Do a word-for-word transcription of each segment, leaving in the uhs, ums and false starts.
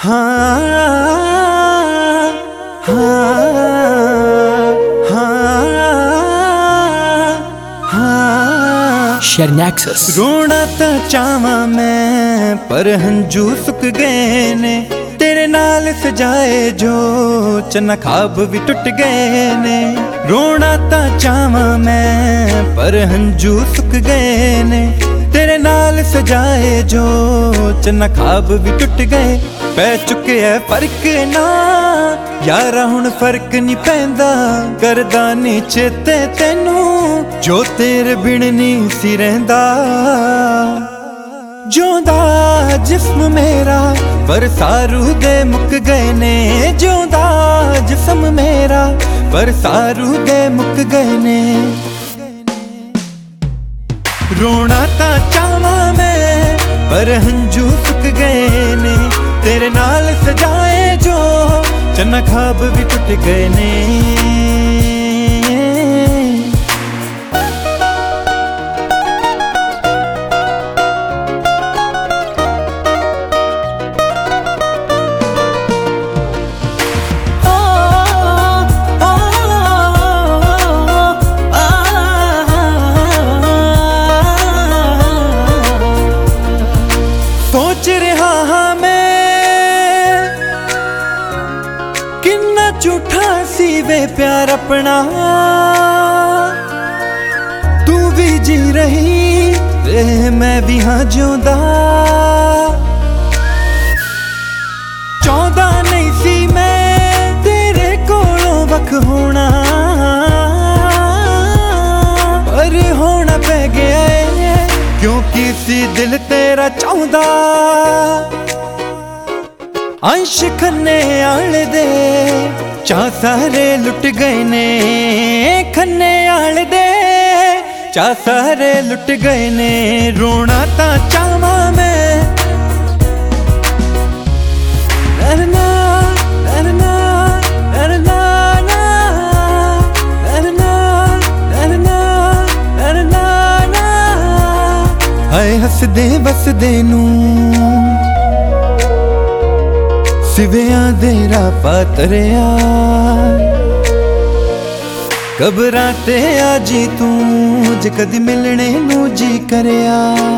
हाँ हाँ हाँ Shernaxus रोना ता चावा मैं पर हंजू सुक गए ने तेरे नाल सजाए जो चन्ना खाब भी टुट गए ने। रोना ता चावा मैं पर हंजू सुक गए ने तेरे नाल सजाए जो चन्ना खाब भी टुट गए। पै चुके है फर्क ना यारा हुण फर्क नहीं पैंदा करदा नी चेते तेनू जो तेरे बिन नहीं सी रहिंदा। जोंदा जिस्म मेरा पर सारू दे मुक गए ने जोंदा जिस्म मेरा पर सारू दे मुक गए ने। रोना ता चावा मैं पर हंजू सुक गए ने तेरे नाल सजाए जो चन्ना खाब भी टुट गए ने। सोच रहा हाँ मैं किन्ना झूठा सी वे प्यार अपना तू भी जी रही ते मैं भी हाँ जिਉਂਦਾ। ਚਾਹੁੰਦਾ नहीं सी मैं तेरे कोलों वख होना पर होना पै गया है क्योंकि सी दिल तेरा चाहुंदा। अंश खन्ने आले दे चा सारे लुट गए ने खन्ने आले दे चा सारे लुट गए ने। रोना ता चावा मैं नरना नरना नरना नरना नरना नरना हाय हसदे बसदे नू सिवियां दे राह पातरिया कबरां ते आ जी तू जे कदी मिलने नू जी करया।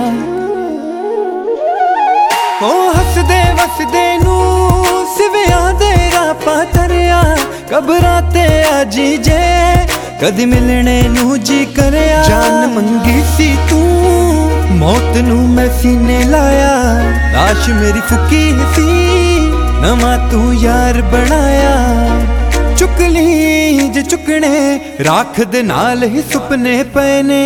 ओ हसदे वसदे नू सिवियां दे राह पातरिया कबरां ते आ जी जे कदी मिलने नू जी करया। जान मंगी सी तू मौत नू मैं सीने लाया लाश मेरी फुकी सी नवा तू यार बनाया। चुकली जे चुकने राख दे नाल ही सुपने पए ने।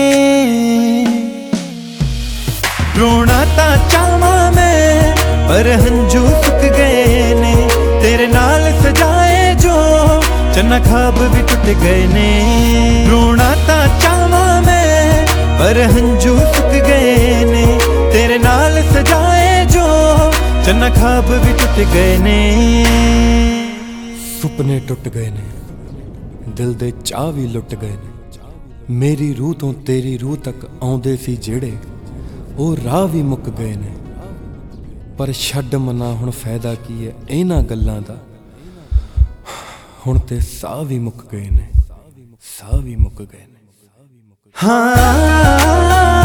रोना ता चावा मैं पर हंजू सुक गए ने तेरे नाल सजाए जो चन्ना खाब भी टुट गए ने। रोना ता चावा मैं पर हंजू सुक गए ने तेरे नाल सजाए जो चन्ना खाब भी टुट गए ने। सुपने टुट गए ने दिल दे चाह भी लुट गए ने। मेरी रूह तो तेरी रूह तक आउंदे सी जेड़े ओ राह भी मुक गए ने। पर छड्ड मना हुण फायदा की है इन्हां गल्लां दा हुण ते साह भी मुक गए ने साह भी मुक गए ने। हाँ